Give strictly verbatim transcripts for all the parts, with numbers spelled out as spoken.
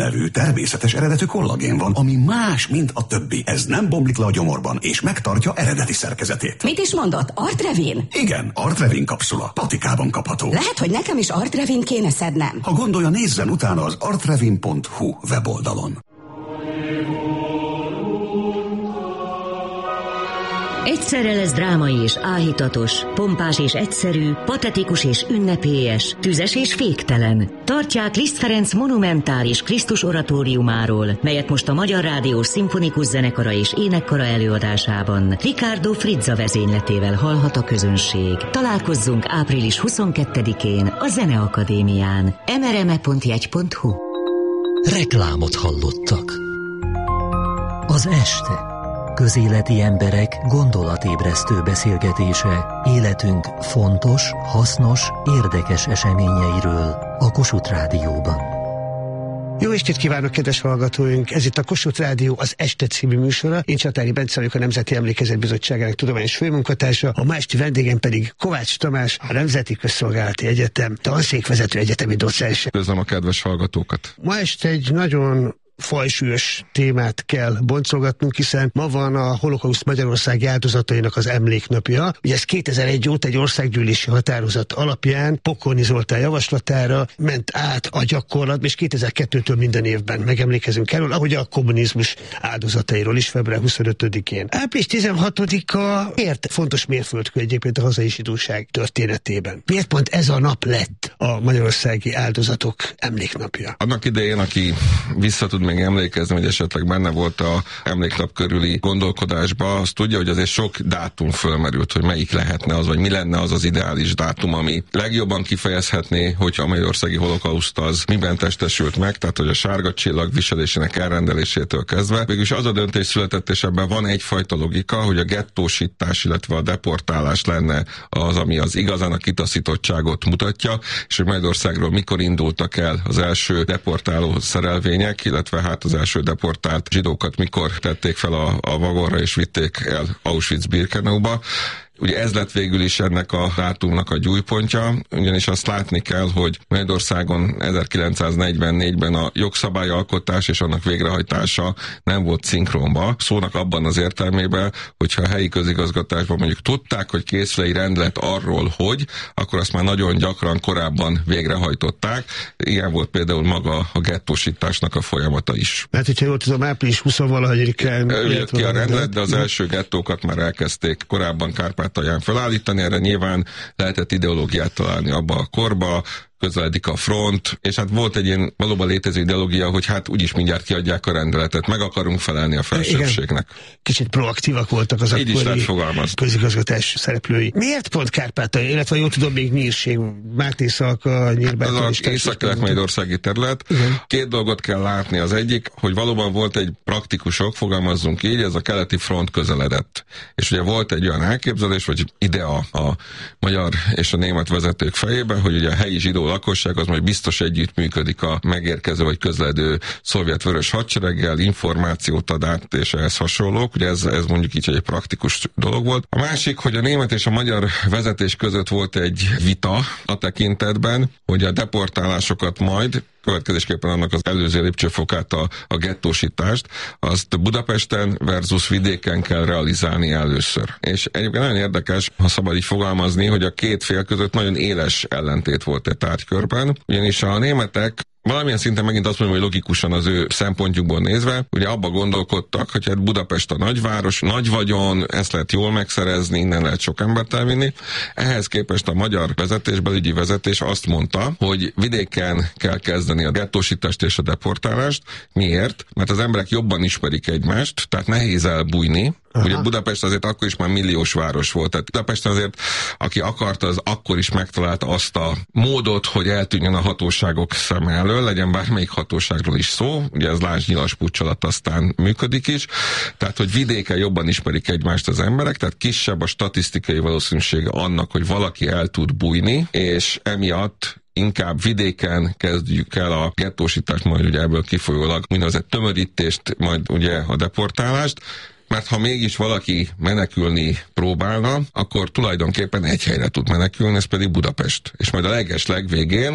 nevű természetes eredetű kollagén van, ami más, mint a többi. Ez nem bomlik le a gyomorban, és megtartja eredeti szerkezetét. Mit is mondott? Artrevin? Igen, Artrevin kapszula. Patikában kapható. Lehet, hogy nekem is Artrevin kéne szednem. Ha gondolja, nézzen utána az artrevin pont hu weboldalon. Egyszerre lesz drámai és áhítatos, pompás és egyszerű, patetikus és ünnepélyes, tüzes és féktelen. Tartják Liszt Ferenc monumentális Krisztus oratóriumáról, melyet most a Magyar Rádió Szimfonikus Zenekara és Énekkara előadásában Ricardo Frizza vezényletével hallhat a közönség. Találkozzunk április huszonkettedikén a Zeneakadémián. em er em e pont jegy pont hu. Reklámot hallottak. Az este. Közéleti emberek gondolatébresztő beszélgetése életünk fontos, hasznos, érdekes eseményeiről a Kossuth Rádióban. Jó estét kívánok, kedves hallgatóink! Ez itt a Kossuth Rádió az Este című műsora. Én Csatári Bence vagyok, a Nemzeti Emlékezet Bizottságának tudományos főmunkatársa, a ma esti vendégem pedig Kovács Tamás, a Nemzeti Közszolgálati Egyetem tanszékvezető egyetemi docens. Üdvözlöm a kedves hallgatókat! Ma este egy nagyon fajsúlyos témát kell boncolgatnunk, hiszen ma van a holokauszt magyarországi áldozatainak az emléknapja. Ugye ez kétezer-egy óta egy országgyűlési határozat alapján Pokorni Zoltán javaslatára ment át a gyakorlat, és kétezer-kettőtől minden évben megemlékezünk erről, ahogy a kommunizmus áldozatairól is február huszonötödikén. április tizenhatodika miért fontos mérföldkő egyébként a hazai zsidóság történetében? Miért pont ez a nap lett a magyarországi áldozatok emléknapja? Annak idején, aki vissza tud még emlékezni, hogy esetleg benne volt a emléknap körüli gondolkodásba, azt tudja, hogy azért sok dátum fölmerült, hogy melyik lehetne az, vagy mi lenne az az ideális dátum, ami legjobban kifejezhetné, hogy a magyarországi holokauszt az miben testesült meg, tehát hogy a sárga csillag viselésének elrendelésétől kezdve. Végülis az a döntés született, és ebben van egyfajta logika, hogy a gettósítás, illetve a deportálás lenne az, ami az igazán a kitaszítottságot mutatja, és hogy Magyarországról mikor indultak el az első deportáló szerelvények, illetve hát az első deportált zsidókat mikor tették fel a, a vagonra és vitték el Auschwitz-Birkenauba. Ugye ez lett végül is ennek a dátumnak a gyújpontja, ugyanis azt látni kell, hogy Magyarországon ezerkilencszáznegyvennégyben a jogszabályalkotás és annak végrehajtása nem volt szinkronba. Szónak abban az értelmében, hogyha a helyi közigazgatásban mondjuk tudták, hogy készül egy rendelet arról, hogy, akkor azt már nagyon gyakran korábban végrehajtották. Ilyen volt például maga a gettósításnak a folyamata is. Mert hogyha jól tudom, április huszonvalahanyadigán jött ki a rendelet, de az első gettókat már elkezdték korábban Kárpátalján felállítani, erre nyilván lehetett ideológiát találni abba a korba, közeledik a front, és hát volt egy ilyen valóban létező ideológia, hogy hát úgyis mindjárt kiadják a rendeletet, meg akarunk felelni a felsőbbségnek. Kicsit proaktívak voltak az akkori közigazgatás szereplői. Miért pont Kárpátalja, illetve jól tudom, még Nyírség, Mátészalka, Nyírbátor az az észak-kelet-magyarországi terület. Igen. Két dolgot kell látni. Az egyik, hogy valóban volt egy praktikusok, fogalmazzunk így, ez a keleti front közeledett. És ugye volt egy olyan elképzelés, vagy idea a magyar és a német vezetők fejében, hogy ugye a helyi zsidó lakosság az majd biztos együtt működik a megérkező vagy közledő szovjet vörös hadsereggel, információt ad át és ehhez hasonlók. Ugye ez, ez mondjuk így egy praktikus dolog volt. A másik, hogy a német és a magyar vezetés között volt egy vita a tekintetben, hogy a deportálásokat majd következésképpen annak az előző lépcsőfokát, a, a gettósítást, azt Budapesten versus vidéken kell realizálni először. És egyébként nagyon érdekes, ha szabad így fogalmazni, hogy a két fél között nagyon éles ellentét volt egy tárgykörben, ugyanis a németek valamilyen szinten megint azt mondom, hogy logikusan az ő szempontjukból nézve, ugye abba gondolkodtak, hogy hát Budapest a nagyváros, nagy vagyon, ezt lehet jól megszerezni, innen lehet sok embert elvinni. Ehhez képest a magyar vezetés, belügyi vezetés azt mondta, hogy vidéken kell kezdeni a gettósítást és a deportálást. Miért? Mert az emberek jobban ismerik egymást, tehát nehéz elbújni. Aha. Ugye Budapest azért akkor is már milliós város volt, tehát Budapesten azért, aki akarta, az akkor is megtalálta azt a módot, hogy eltűnjön a hatóságok szem elől, legyen bármelyik hatóságról is szó, ugye ez Lásd Nyilas puccs alatt aztán működik is, tehát hogy vidéken jobban ismerik egymást az emberek, tehát kisebb a statisztikai valószínűsége annak, hogy valaki el tud bújni, és emiatt inkább vidéken kezdjük el a gettósítást, majd ugye ebből kifolyólag úgynevezett tömörítést, majd ugye a deportálást, mert ha mégis valaki menekülni próbálna, akkor tulajdonképpen egy helyre tud menekülni, ez pedig Budapest. És majd a leges legvégén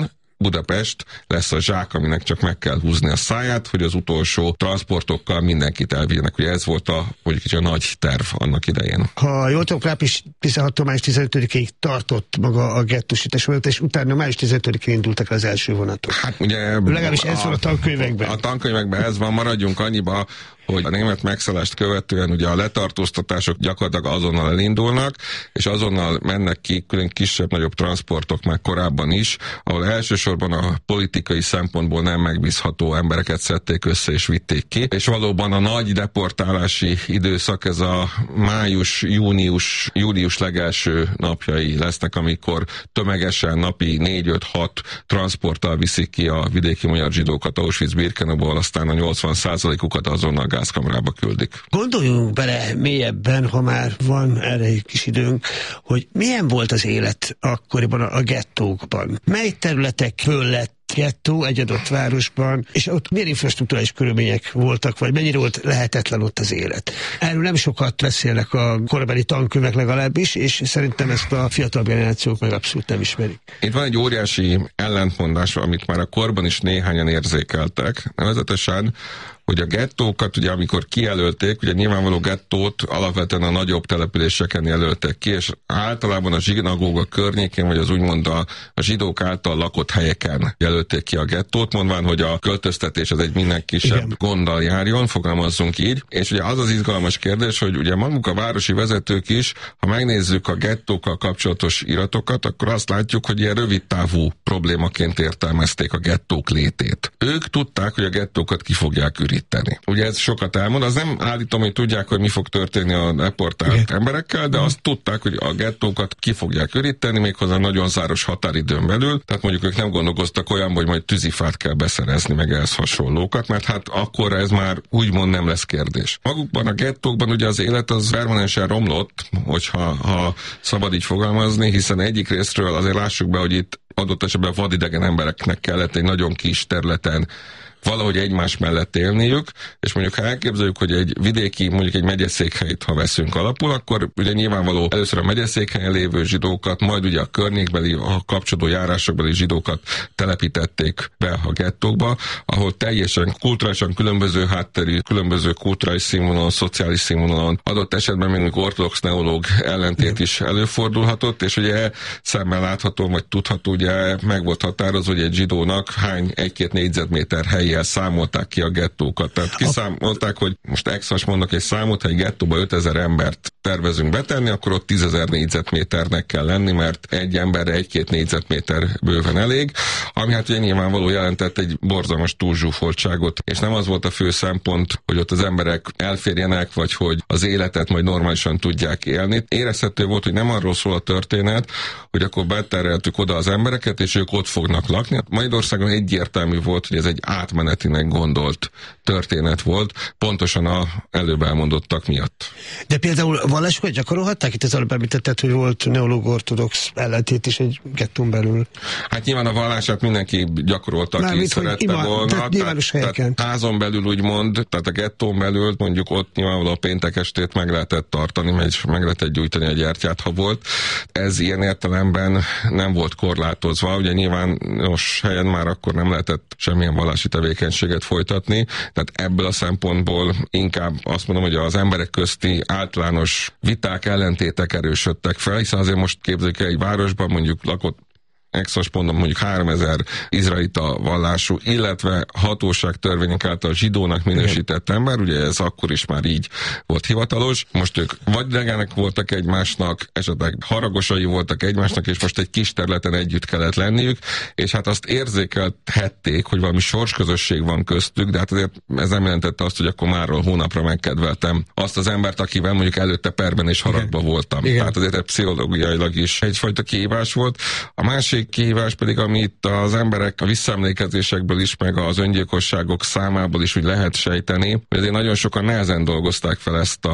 Budapest lesz a zsák, aminek csak meg kell húzni a száját, hogy az utolsó transportokkal mindenkit elvigyenek. Ugye ez volt a, mondjuk a nagy terv annak idején. Ha jól tudom, április tizenhatodika május tizenötödikéig tartott maga a gettósítás vonat, és utána május tizenötödikén indultak az első vonatok. Hát ugye... Legalábbis ez van a tankönyvekben. A tankönyvekben ez van, maradjunk annyiba, hogy a német megszállást követően ugye a letartóztatások gyakorlatilag azonnal elindulnak, és azonnal mennek ki külön kisebb-nagyobb transportok már korábban is, ahol elsősorban a politikai szempontból nem megbízható embereket szedték össze és vitték ki, és valóban a nagy deportálási időszak, ez a május, június, július legelső napjai lesznek, amikor tömegesen napi négy-öt-hat transporttal viszik ki a vidéki magyar zsidókat Auschwitz-Birkenauból, aztán a nyolcvan százalékukat azonnal gázkamrába küldik. Gondoljunk bele mélyebben, ha már van erre egy kis időnk, hogy milyen volt az élet akkoriban a gettókban. Mely területekről lett gettó egy adott városban, és ott milyen infrastruktúrális körülmények voltak, vagy mennyire volt lehetetlen ott az élet. Erről nem sokat beszélnek a korabeli tankönyvek legalábbis, és szerintem ezt a fiatal generációk meg abszolút nem ismerik. Itt van egy óriási ellentmondás, amit már a korban is néhányan érzékeltek, nevezetesen, hogy a gettókat, ugye amikor kijelölték, ugye nyilvánvaló gettót alapvetően a nagyobb településeken jelöltek ki, és általában a zsinagóga környékén, vagy az úgymond a, a zsidók által lakott helyeken jelölték ki a gettót, mondván, hogy a költöztetés az egy minden kisebb Igen. gonddal járjon, fogalmazzunk így. És ugye az az izgalmas kérdés, hogy ugye maguk a városi vezetők is, ha megnézzük a gettókkal kapcsolatos iratokat, akkor azt látjuk, hogy ilyen rövidtávú problémaként értelmezték a gettók létét. Ők tudták, hogy a gettókat ki fogják üríteni. Ugye ez sokat elmond, az nem állítom, hogy tudják, hogy mi fog történni a deportált Igen. emberekkel, de azt tudták, hogy a gettókat ki fogják üríteni, méghozzá nagyon záros határidőn belül, tehát mondjuk ők nem gondolkoztak olyan, hogy majd tűzifát kell beszerezni, meg ehhez hasonlókat, mert hát akkor ez már úgymond nem lesz kérdés. Magukban a gettókban ugye az élet az permanensen romlott, hogyha ha szabad így fogalmazni, hiszen egyik részről azért lássuk be, hogy itt adott esetben vadidegen embereknek kellett egy nagyon kis területen valahogy egymás mellett élniük, és mondjuk ha elképzeljük, hogy egy vidéki, mondjuk egy megyeszékhelyt, ha veszünk alapul, akkor ugye nyilvánvaló először a megyeszékhelyen lévő zsidókat, majd ugye a környékbeli, a kapcsolódó járásokbeli zsidókat telepítették be a gettókba, ahol teljesen kulturálisan különböző hátterű, különböző kulturális színvonalon, szociális színvonalon, adott esetben még ortodox neológ ellentét is előfordulhatott, és ugye szemmel látható, vagy tudható, ugye meg volt határozva, hogy egy zsidónak hány egy-két négyzetméter hely számolták ki a gettókat. Tehát kiszámolták, hogy most exas mondok egy számot, ha egy gettóba ötezer embert tervezünk betenni, akkor ott tízezer négyzetméternek kell lenni, mert egy emberre egy-két négyzetméter bőven elég, ami hát ugye nyilvánvaló jelentett egy borzalmas túlzsúfoltságot, és nem az volt a fő szempont, hogy ott az emberek elférjenek, vagy hogy az életet majd normálisan tudják élni. Érezhető volt, hogy nem arról szól a történet, hogy akkor betereltük oda az embereket, és ők ott fognak lakni. Magyarországon egyértelmű volt, hogy ez egy átmenetinek gondolt történet volt, pontosan a előbb elmondottak miatt. De például vallásokat gyakorolhatták? Itt az előbb említetted, hogy volt neológ ortodox ellentét is egy gettón belül. Hát nyilván a vallását mindenki gyakorolta, aki mit, szerette ima, volna. Tehát, tehát, tehát házon belül úgymond, tehát a gettón belül mondjuk ott nyilvánvalóan a péntek estét meg lehetett tartani, mert meg lehetett gyújtani a gyertyát, ha volt. Ez ilyen értelemben nem volt korlátozva. Ugye nyilvános helyen már akkor nem lehetett semmilyen vallási tevékenységet folytatni, tehát ebből a szempontból inkább azt mondom, hogy az emberek közti általános viták, ellentétek erősödtek fel, hiszen azért most képzeljük el, egy városban mondjuk lakott exas mondom, mondjuk háromezer izraelita vallású, illetve hatóság törvények által zsidónak minősített ember, ugye ez akkor is már így volt hivatalos. Most ők vagy idegenek voltak egymásnak, esetleg haragosai voltak egymásnak, és most egy kis területen együtt kellett lenniük, és hát azt érzékelhették, hogy valami sorsközösség van köztük, de hát azért ez nem jelentette azt, hogy akkor márról hónapra megkedveltem azt az embert, akivel mondjuk előtte perben és haragba Igen. voltam. Igen. Tehát azért pszichológiailag is egyfajta kihívás volt. A másik kihívás pedig, amit az emberek a visszaemlékezésekből is, meg az öngyilkosságok számából is úgy lehet sejteni, hogy azért nagyon sokan nehezen dolgozták fel ezt a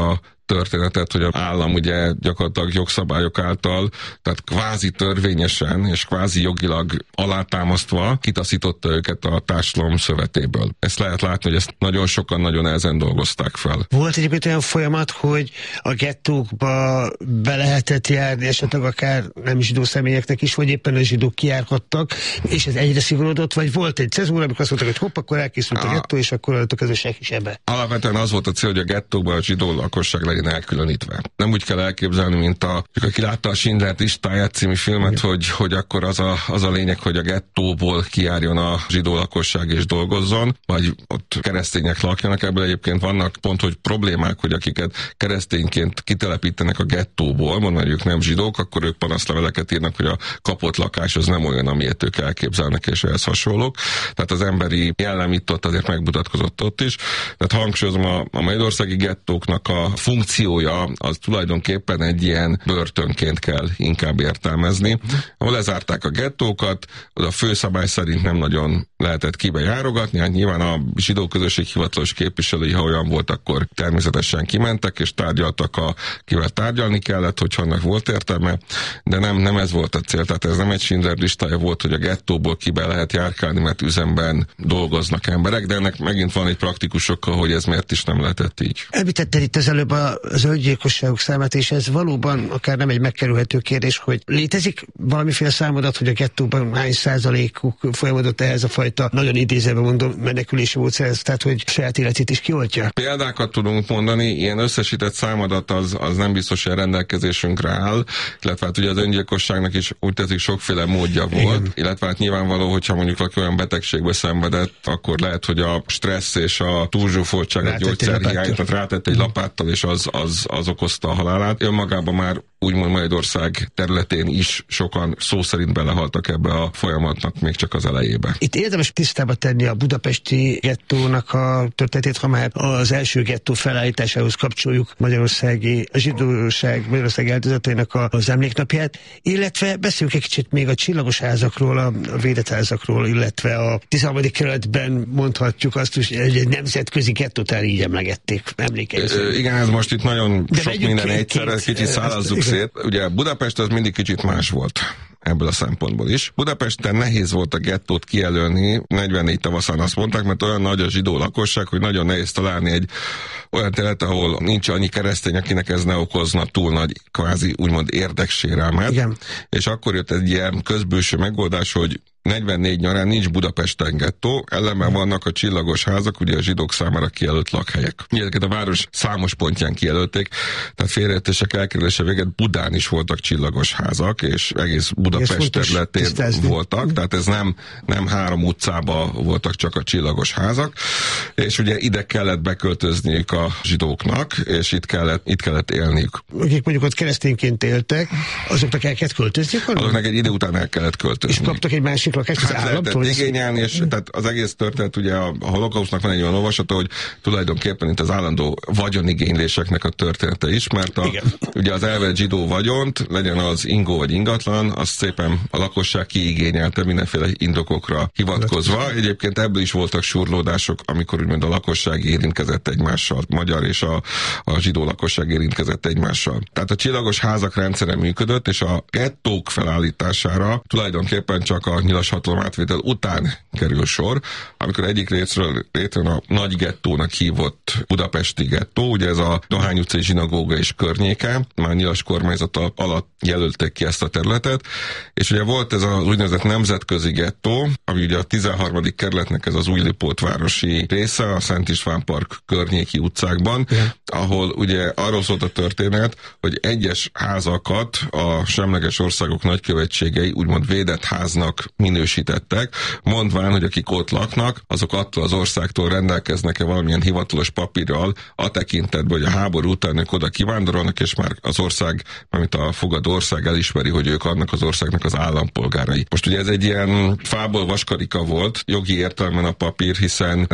történetet, hogy az állam ugye gyakorlatilag jogszabályok által, tehát kvázi törvényesen és kvázi jogilag alátámasztva kitaszította őket a társadalom szövetéből. Ezt lehet látni, hogy ezt nagyon sokan nagyon ezen dolgozták fel. Volt egyébként olyan folyamat, hogy a gettókba be lehetett járni, esetleg akár nem zsidó személyeknek is, vagy éppen a zsidók kijárhattak, és ez egyre szigorodott, vagy volt egy cezúra, amikor azt mondták, hogy hopp, akkor elkészült a, a gettó, és akkor adottak ez a senki sebbe. Alapvetően az volt a cél, hogy a gettókban a zsidó lakosság legyen elkülönítve. Nem úgy kell elképzelni, mint a, aki látta a Schindler listáját című filmet, hogy, hogy akkor az a, az a lényeg, hogy a gettóból kijárjon a zsidó lakosság és dolgozzon, vagy ott keresztények lakjanak. Ebből egyébként vannak pont, hogy problémák, hogy akiket keresztényként kitelepítenek a gettóból, mondom, hogy ők nem zsidók, akkor ők panaszleveleket írnak, hogy a kapott lakás az nem olyan, amilyet ők elképzelnek, és ehhez hasonlók. Tehát az emberi jellem itt ott azért megmutatkozott ott is. Tehát hangsúlyozom, a, a magyarországi gettóknak a funkciója az tulajdonképpen egy ilyen börtönként kell inkább értelmezni, ahol lezárták a gettókat, oda a főszabály szerint nem nagyon lehetett kibe járogatni, hát nyilván a zsidó közösség hivatalos képviselői, ha olyan volt, akkor természetesen kimentek, és tárgyaltak, a, kivel tárgyalni kellett, hogyha annak volt értelme, de nem, nem ez volt a cél, tehát ez nem egy Schindler listája volt, hogy a gettóból kibe lehet járkálni, mert üzemben dolgoznak emberek, de ennek megint van egy praktikus oka, hogy ez miért is nem lehetett így. Említetted itt az előbb az öngyilkosságok számát, és ez valóban akár nem egy megkerülhető kérdés, hogy létezik valamiféle számadat, hogy a gettóban hány százalékuk folyamodott ehhez a fajta, nagyon idézőben mondom, menekülési módszerhez, tehát hogy saját életét is kioltja? Példákat tudunk mondani, ilyen összesített számadat az, az nem biztos, hogy rendelkezésünkre áll, illetve hát ugye az öngyilkosságnak is úgy tetszik sokféle módja volt, igen. Illetve hát nyilvánvaló, hogyha mondjuk valaki olyan betegségbe szenvedett, akkor lehet, hogy a stressz és a túlzsúfoltság, a gyógyszerhiány, tehát rátett egy lapáttal, és az, az, az okozta a halálát. Önmagában már úgymond Magyarország területén is sokan szó szerint belehaltak ebbe a folyamatnak még csak az elejébe. Itt érdemes tisztába tenni a budapesti gettónak a történetét, ha már az első gettó felállításához kapcsoljuk Magyarországi a zsidóság Magyarország áldozatainak az emléknapját, illetve beszéljünk egy kicsit még a csillagos házakról, a védett házakról, illetve a tizenharmadik kerületben mondhatjuk azt, hogy egy nemzetközi gettót el így emlegették, emlékezzünk. Igen, ez most itt nagyon de sok minden egyszerre, kicsit szállazzuk szét. Ugye Budapest az mindig kicsit más volt ebből a szempontból is. Budapesten nehéz volt a gettót kijelölni, negyvennégy tavaszán azt mondták, mert olyan nagy a zsidó lakosság, hogy nagyon nehéz találni egy olyan terület, ahol nincs annyi keresztény, akinek ez ne okozna túl nagy, kvázi úgymond érdeksérelmet. Igen. És akkor jött egy ilyen közbülső megoldás, hogy negyvennégy nyarán nincs Budapesten gettó, ellenben vannak a csillagos házak, ugye a zsidók számára kijelölt lakhelyek. Ezeket a város számos pontján kijelölték, tehát félreértések elkerülése véget Budán is voltak csillagos házak, és egész Budapest területén voltak, tehát ez nem, nem három utcába voltak csak a csillagos házak, és ugye ide kellett beköltözniük a zsidóknak, és itt kellett, itt kellett élniük. Akik mondjuk ott keresztényként éltek, azoknak el kellett költözni? Azoknak egy idő után el kellett költözni. És kaptak egy másik lakást az hát államtól? Lehetett igényelni, és tehát az egész történet, ugye a, a holokausztnak van egy olyan olvasata, hogy tulajdonképpen itt az állandó vagyonigényléseknek a története is, mert a, ugye az elvett zsidó vagyont, legyen az ingó vagy ingatlan, azt szépen a lakosság kiigényelte mindenféle indokokra hivatkozva. Egyébként ebből is voltak surlódások, amikor úgymond a lakosság érintkezett egymással, a magyar és a, a zsidó lakosság érintkezett egymással. Tehát a csillagos házak rendszere működött, és a gettók felállítására tulajdonképpen csak a nyilas hatalomátvétel után kerül sor, amikor egyik részről létrejön a nagy gettónak hívott budapesti gettó, ugye ez a Dohány utcai zsinagóga és környéke, már nyilas kormányzata alatt jelölték ki ezt a területet, és ugye volt ez az úgynevezett nemzetközi gettó, ami ugye a tizenharmadik kerületnek ez az Újlipótvárosi része, a Szent István Park környéki utcákban, yeah. ahol ugye arról szólt a történet, hogy egyes házakat a semleges országok nagykövetségei úgymond védett háznak minősítettek, mondván, hogy akik ott laknak, azok attól az országtól rendelkeznek-e valamilyen hivatalos papírral a tekintetben, hogy a háború után ők oda kivándorolnak, és már az ország, amit a fogadó ország elismeri, hogy ők annak az országnak az állampolgárai. Most ugye ez egy ilyen fából vaskarika volt, jogi értelemben a papír, hiszen ezt ugye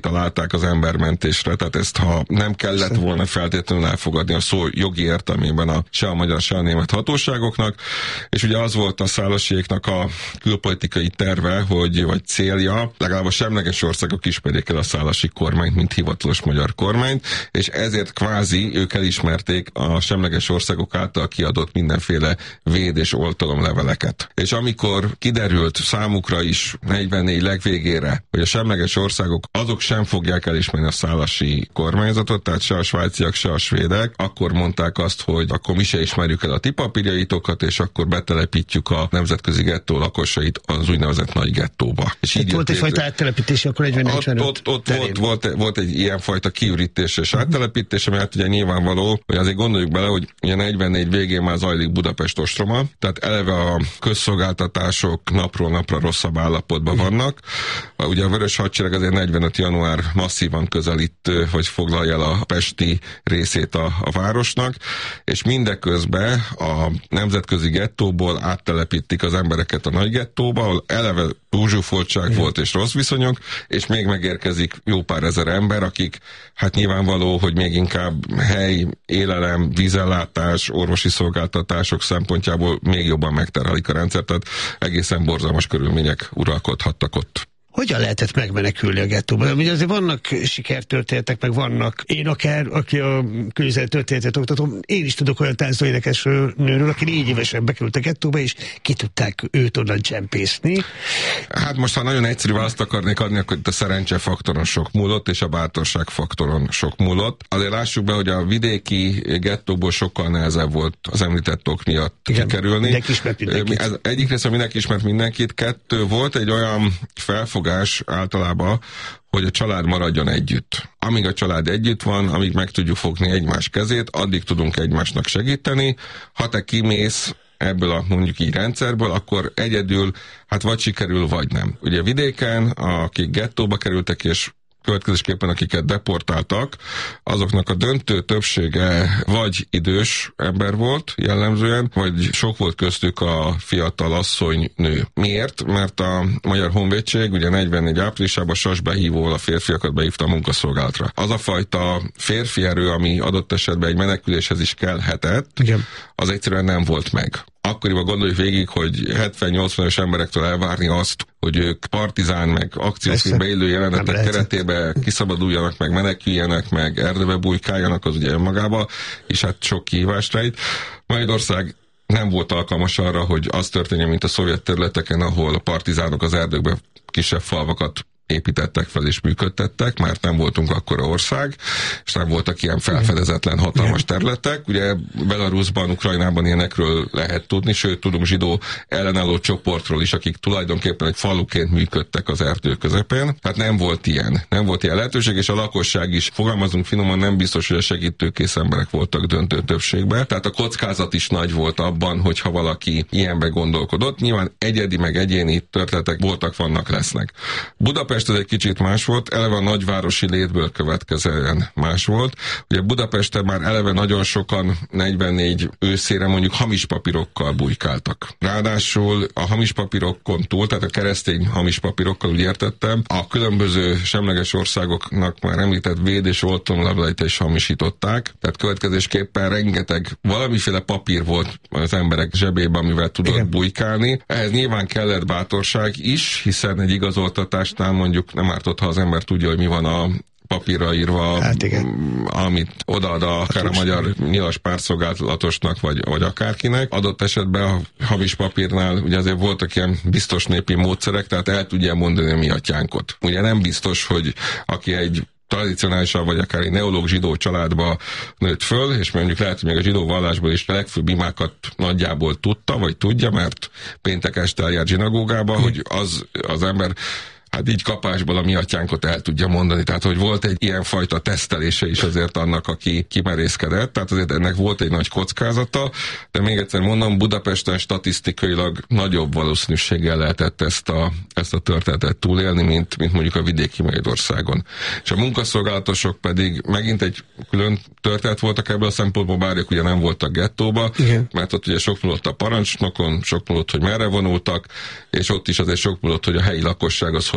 találták az embermentésre, tehát ezt ha nem kellett volna feltétlenül elfogadni a szó jogi értelmében a, se a magyar, se a német hatóságoknak, és ugye az volt a szálasiéknak a külpolitikai terve, hogy, vagy célja, legalább a semleges országok ismerjék el a szálasi kormányt, mint hivatalos magyar kormányt, és ezért kvázi ők elismerték a semleges országok által kiadott mindenféle véd- és oltalomleveleket. És amikor kiderült számukra is negyvennégy legvégére, hogy a semleges országok azok sem fogják elismerni a szálasi kormányzatot, tehát se a svájciak, se a svédek, akkor mondták azt, hogy akkor mi se ismerjük el a ti papírjaitokat, és akkor betelepítjük a nemzetközi gettó lakosait az úgynevezett nagy gettóba. És így volt egyfajta áttelepítés, akkor negyven-negyvenöt. Ott, ott, ott volt, volt, volt egy ilyenfajta kiürítés és áttelepítés, ami hát ugye nyilvánvaló, hogy azért gondoljuk bele, hogy ugye negyvennégy végén már zajlik Budapest ostroma, tehát eleve a közszolgáltatások napról napra rosszabb állapotban vannak. Ugye a Vörös Hadsereg azért negyvenöt január masszívan közelít, hogy foglalja el a pesti részét a, a városnak, és mindeközben a nemzetközi gettóból áttelepítik az embereket a nagy gettóba, ahol eleve túlzsúfoltság mm. volt és rossz viszonyok, és még megérkezik jó pár ezer ember, akik hát nyilvánvaló, hogy még inkább hely, élelem, vízellátás, orvosi szolgáltatások szempontjából még jobban megterhelik a rendszert, tehát egészen borzalmas körülmények uralkodhattak ott. Hogyan lehetett megmenekülni a gettóban? Ugye azért vannak sikertörténetek, meg vannak. Én akár, aki a könyvzelt történetet oktatom, én is tudok olyan táncóénekes nőről, aki négy évesen bekerült a gettóba, és ki tudták őt onnan csempészni. Hát most, ha nagyon egyszerű választ akarnék adni, akkor itt a szerencse faktoron sok múlott, és a bátorság faktoron sok múlott. Azért lássuk be, hogy a vidéki gettóból sokkal nehezebb volt az említett ok miatt igen, kikerülni. Mindenki ismert mindenkit. Ez egyik része mindenki ismert mindenkit, kettő volt egy olyan felfogás általában, hogy a család maradjon együtt. Amíg a család együtt van, amíg meg tudjuk fogni egymás kezét, addig tudunk egymásnak segíteni. Ha te kimész ebből a mondjuk így rendszerből, akkor egyedül, hát vagy sikerül, vagy nem. Ugye vidéken, akik gettóba kerültek, és következésképpen akiket deportáltak, azoknak a döntő többsége vagy idős ember volt jellemzően, vagy sok volt köztük a fiatal asszony nő. Miért? Mert a Magyar Honvédség ugye negyvennégy áprilisában sas behívóval a férfiakat behívta a munkaszolgálatra. Az a fajta férfi erő, ami adott esetben egy meneküléshez is kellhetett, igen, az egyszerűen nem volt meg. Akkoriban gondoljuk végig, hogy hetven-nyolcvanas emberektől elvárni azt, hogy ők partizán, meg akciófilmbe élő jelenetek keretében kiszabaduljanak, meg meneküljenek, meg erdőbe bujkáljanak, az ugye önmagába, és hát sok kihívást rejt. Magyarország nem volt alkalmas arra, hogy az történjen, mint a szovjet területeken, ahol a partizánok az erdőkbe kisebb falvakat építettek fel és működtettek, mert nem voltunk akkora ország, és nem voltak ilyen felfedezetlen hatalmas területek. Ugye Belarusban, Ukrajnában ilyenekről lehet tudni, sőt tudunk zsidó ellenálló csoportról is, akik tulajdonképpen egy faluként működtek az erdő közepén. Hát nem volt ilyen. Nem volt ilyen lehetőség, és a lakosság is, fogalmazunk finoman, nem biztos, hogy a segítőkész emberek voltak döntő többségben. Tehát a kockázat is nagy volt abban, hogyha valaki ilyenbe gondolkodott. Nyilván egyedi meg egyéni történetek voltak, vannak, lesznek. Budapest ez egy kicsit más volt, eleve a nagyvárosi létből következően más volt. Ugye Budapesten már eleve nagyon sokan negyvennégy őszére mondjuk hamis papírokkal bujkáltak. Ráadásul a hamis papírokon túl, tehát a keresztény hamis papírokkal, úgy értettem, a különböző semleges országoknak már említett véd- és oltalomleveleit is hamisították, tehát következésképpen rengeteg valamiféle papír volt az emberek zsebében, amivel tudott igen, bujkálni. Ehhez nyilván kellett bátorság is, hiszen egy igazoltatásnál mondjuk nem ártott, ha az ember tudja, hogy mi van a papírra írva, hát amit odaad akár a magyar nyilas pártszolgálatosnak, vagy, vagy akárkinek. Adott esetben a hamis papírnál ugye azért voltak ilyen biztos népi módszerek, tehát el tudja mondani a mi atyánkot. Ugye nem biztos, hogy aki egy tradicionálisan, vagy akár egy neológ zsidó családba nőtt föl, és mondjuk lehet, hogy még a zsidó vallásból is a legfőbb imákat nagyjából tudta, vagy tudja, mert péntek este eljárt zsinagógába, hogy az, az ember hát így kapásból a mi atyánkot el tudja mondani. Tehát, hogy volt egy ilyen fajta tesztelése is azért annak, aki kimerészkedett. Tehát azért ennek volt egy nagy kockázata, de még egyszer mondom, Budapesten statisztikailag nagyobb valószínűséggel lehetett ezt a, ezt a történetet túlélni, mint, mint mondjuk a vidéki Magyarországon. És a munkaszolgálatosok pedig megint egy külön történet voltak ebből a szempontból, bár ők ugye nem voltak gettóba, igen, mert ott ugye sok múlott a parancsnokon, sok múlott, hogy merre vonultak, és ott is azért sok múlott, hogy a helyi lakosság az hogy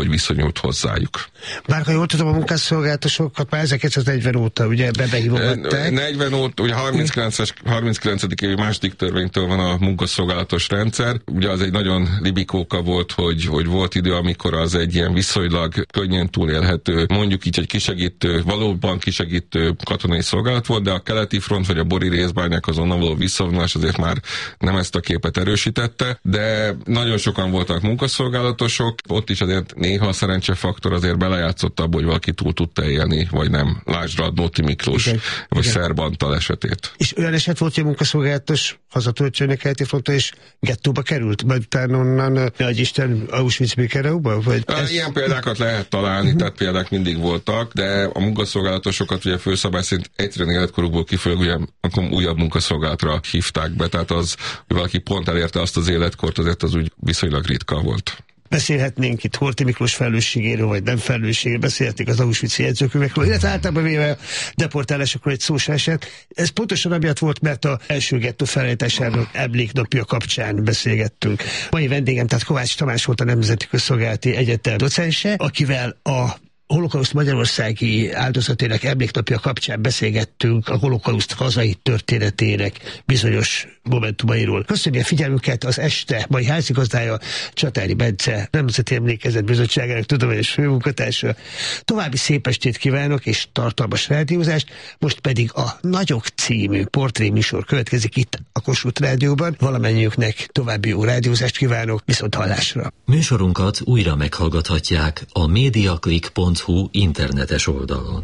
hogy viszonyult hozzájuk. Bár ha jól tudom, a munkásszolgáltatósokat már ezerkilencszáznegyven óta ugye bebehívogatták. negyven óta, ugye harminckilences, harminckilencedik évi második törvénytől van a munkaszolgálatos rendszer. Ugye az egy nagyon libikóka volt, hogy, hogy volt idő, amikor az egy ilyen viszonylag könnyen túlélhető, mondjuk így egy kisegítő, valóban kisegítő katonai szolgálat volt, de a keleti front vagy a bori részbányák az onnan való visszavonulás azért már nem ezt a képet erősítette, de nagyon sokan voltak munkaszolgálatosok, ott is azért néha a szerencsefaktor azért belejátszott abba, hogy valaki túl tudta élni, vagy nem. Lásd Radnóti Miklós, igen, vagy igen. Szerb Antal esetét. És olyan eset volt, hogy a munkaszolgálatos hazatöltsön a keleti frontra, és gettóba került, majd utána onnan, nagy Isten, Auschwitz-Birkenauba? Vagy ez... Ilyen példákat lehet találni, uh-huh. tehát példák mindig voltak, de a munkaszolgálatosokat ugye főszabály szerint egyszerűen életkorukból kifolyólag ugye akkor újabb munkaszolgálatra hívták be, tehát az, hogy valaki pont elérte azt az életkort, azért az úgy viszonylag ritka volt. Beszélhetnénk itt Horthy Miklós felelősségéről, vagy nem felelősségéről, beszélhetnénk az Auschwitz-i jegyzőkönyvekről, illetve általában véve deportálásokról egy szó se esett. Ez pontosan amiatt volt, mert az első gettó felállításáról emléknapja kapcsán beszélgettünk. Mai vendégem, tehát Kovács Tamás volt, a Nemzeti Közszolgálati Egyetem docense, akivel a holokauszt magyarországi áldozatének emléknapja kapcsán beszélgettünk a holokauszt hazai történetének bizonyos momentumairól. Köszönjük a figyelmüket, az este mai házigazdája Csatári Bence, Nemzeti Emlékezet Bizottságának tudományos főmunkatársa. További szép estét kívánok és tartalmas rádiózást, most pedig a Nagyok című portréműsor következik itt a Kossuth Rádióban. Valamennyiüknek további jó rádiózást kívánok, viszont hallásra. Műsorunkat újra meghallgathatják a mediaclick pont hu internetes oldalon.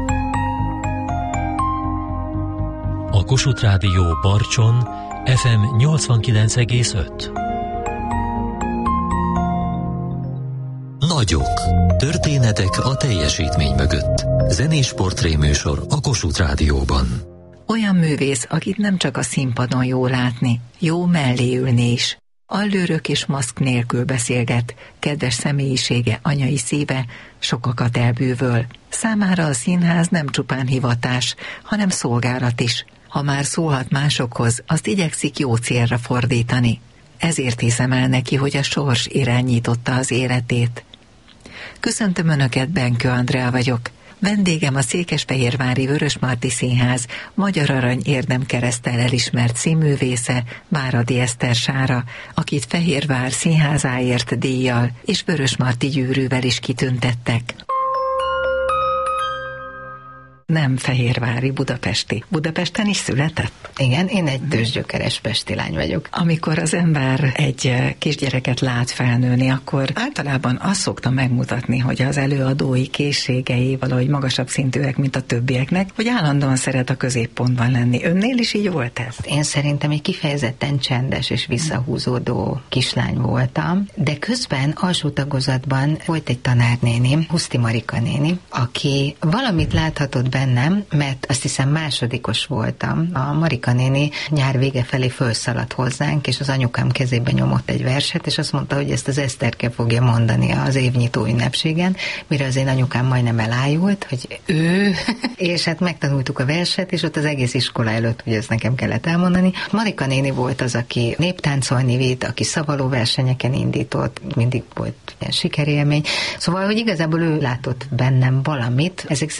A Kossuth Rádió Barcson ef em nyolcvankilenc egész öt. Nagyok. Történetek a teljesítmény mögött. Zenés portréműsor a Kossuth Rádióban. Olyan művész, akit nem csak a színpadon jó látni, jó mellé ülni is. Allőrök és maszk nélkül beszélget, kedves személyisége, anyai szíve sokakat elbűvöl. Számára a színház nem csupán hivatás, hanem szolgálat is. Ha már szólhat másokhoz, azt igyekszik jó célra fordítani. Ezért hiszem el neki, hogy a sors irányította az életét. Köszöntöm Önöket, Benkő Andrea vagyok. Vendégem a Székesfehérvári Vörösmarty Színház Magyar Arany érdemkereszttel elismert színművésze, Váradi Eszter Sára, akit Fehérvár színházáért díjjal és Vörösmarty gyűrűvel is kitüntettek. Nem fehérvári, budapesti. Budapesten is született? Igen, én egy tőzsgyökeres pesti lány vagyok. Amikor az ember egy kisgyereket lát felnőni, akkor általában azt szokta megmutatni, hogy az előadói készségei valahogy magasabb szintűek, mint a többieknek, hogy állandóan szeret a középpontban lenni. Önnél is így volt ez? Én szerintem egy kifejezetten csendes és visszahúzódó kislány voltam, de közben alsó tagozatban volt egy tanárnéni, Huszti Marika néni, aki valamit láthatott bennem, mert azt hiszem másodikos voltam. A Marika néni nyár vége felé fölszaladt hozzánk, és az anyukám kezébe nyomott egy verset, és azt mondta, hogy ezt az Eszterke fogja mondani az évnyitó ünnepségen, mire az én anyukám majdnem elájult, hogy ő, és hát megtanultuk a verset, és ott az egész iskola előtt, hogy ezt nekem kellett elmondani. Marika néni volt az, aki néptáncolni vitt, aki szavaló versenyeken indított, mindig volt ilyen sikerélmény. Szóval, hogy igazából ő látott bennem valamit, ezek